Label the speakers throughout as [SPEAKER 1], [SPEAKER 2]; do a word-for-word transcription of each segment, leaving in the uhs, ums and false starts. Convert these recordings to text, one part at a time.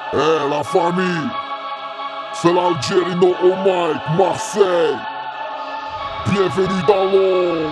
[SPEAKER 1] Eh la famille, c'est l'Algérie no au mic, Marseille. Bienvenue dans l'ombre.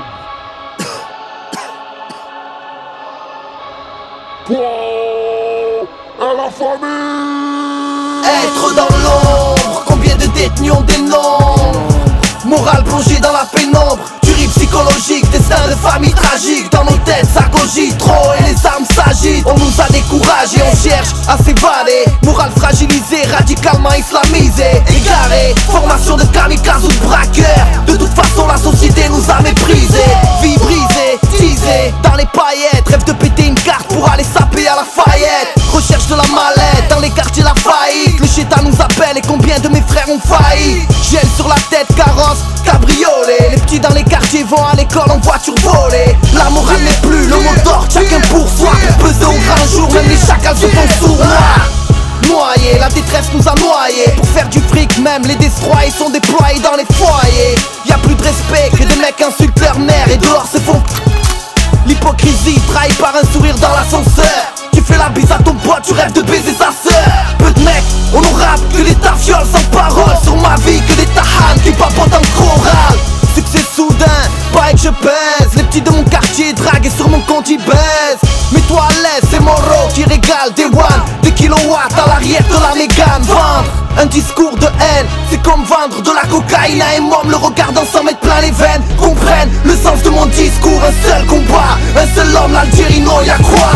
[SPEAKER 1] Wow, eh la famille.
[SPEAKER 2] Être dans l'ombre, combien de détenus ont des noms? Morale plongée dans la pénombre, tuerie psychologique, destin de famille tragique. Dans nos têtes ça cogite trop et les armes s'agitent. On nous a découragés, on cherche à s'évader. Morale fragilisée, radicalement islamisée. Égaré, formation de kamikazes ou de braqueurs. De toute façon la société nous a méprisés. Vie brisée, teasée, dans les paillettes. Rêve de péter une carte pour aller saper à la Fayette. Recherche de la mallette, dans les quartiers la faillite. Le chétan nous appelle et combien de mes frères ont failli. Gel sur la tête, carrosse, cabriolet. Les petits dans les quartiers vont à l'école en voiture volée. La morale n'est plus le mot d'ordre, chacun pour soi. Pour peser au grand jour, même les chacals se font sournois. Noyés, la détresse nous a noyés. Pour faire du fric, même les destroyers sont déployés dans les foyers. Y'a plus de respect que des mecs insultent leur mère et dehors se font. L'hypocrisie trahie par un sourire dans l'ascenseur. Tu fais la bise à ton pote, tu rêves de baiser sa sœur. Peu de mecs, on nous rappe que les tafioles sans parole. Sur ma vie que des tahanes qui papotent en chorale. Succès soudain, pas que je pèse. Les petits de mon quartier draguent et sur mon compte ils baissent. Mets-toi à l'aise, c'est Moro qui régale des one. Des kilowatts à l'arrière de la Mégane. Vendre un discours de haine, c'est comme vendre de la cocaïne à un môme. Le regardant s'en mettre plein les veines. Comprennent le sens de mon discours. Un seul combat, un seul homme, l'Algérie, non y'a quoi.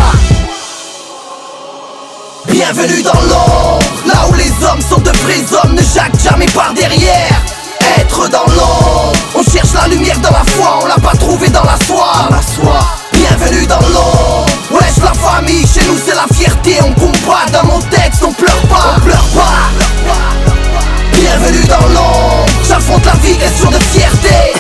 [SPEAKER 2] Bienvenue dans l'ombre, là où les hommes sont de vrais hommes, ne jacquent jamais par derrière. Être dans l'ombre, on cherche la lumière dans la foi, on l'a pas trouvé dans la soie. Bienvenue dans l'ombre, wesh la famille, chez nous c'est la fierté, on combat dans mon texte, on pleure pas, on pleure pas. Bienvenue dans l'ombre, j'affronte la vie, question de fierté.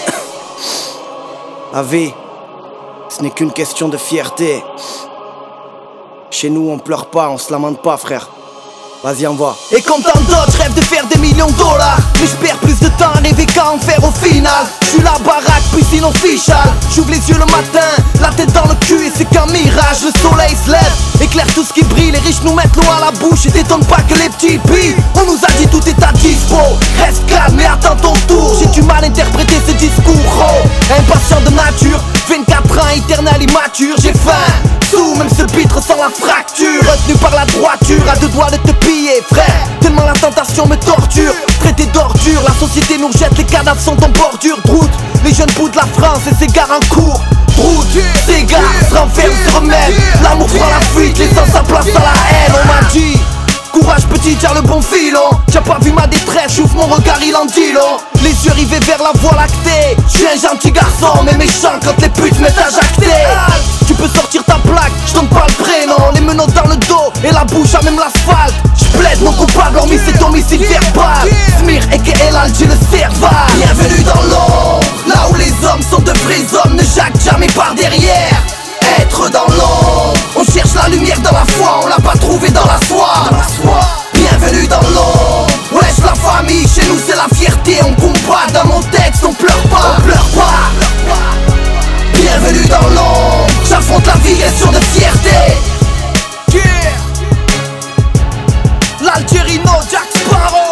[SPEAKER 3] La vie, ce n'est qu'une question de fierté. Chez nous on pleure pas, on se lamente pas frère. Vas-y envoie.
[SPEAKER 2] Et comme tant d'autres, je rêve de faire des millions de dollars. Mais je perds plus de temps à rêver qu'à en faire au final. Je suis la baraque, piscine official. J'ouvre les yeux le matin, la tête dans le cul et c'est qu'un mirage. Le soleil se lève, éclaire tout ce qui brille. Les riches nous mettent l'eau à la bouche et t'étonne pas que les petits pillent. On nous a dit tout est à dispo, reste calme et attends ton tour. J'ai du mal à interpréter ce discours, oh. Impatient de nature, vingt-quatre ans, éternel immature. J'ai faim, sous, même ce pitre sans la fracture. Retenu par la droiture, à deux doigts de te piller, frère. Tellement la tentation me torture, traité d'ordure. La société nous jette, les cadavres sont en bordure de route. Les jeunes bouts de la France et s'égarent en cours. Route, s'égarent, se renferment, se remettent. L'amour prend la fuite, laissant sa place à la haine. On m'a dit, courage petit, tiens le bon filon. T'as pas vu ma détresse, j'ouvre mon regard, il en dit long. Les yeux rivés vers la voie lactée. J'suis un gentil garçon, mais méchant quand les putes mettent à jacter. Tu peux sortir ta plaque, j'donne pas le prénom. Les menottes dans le dos et la bouche à même l'asphalte. J'plaide mon coupable, hormis cet homicide verbal. Smir et Kelal, j'ai le cerval. Bienvenue dans l'ombre, là où les hommes sont de vrais hommes, ne jacquent jamais par derrière. Être dans l'ombre, on cherche la lumière dans la foi, on l'a pas trouvé dans la soie. Bienvenue dans l'ombre, wesh la famille, chez nous c'est la fierté, on combat dans mon texte, on pleure pas, on pleure pas. Bienvenue dans l'ombre, j'affronte la vie, question de fierté. Yeah. L'Algérie, no Jack Sparrow.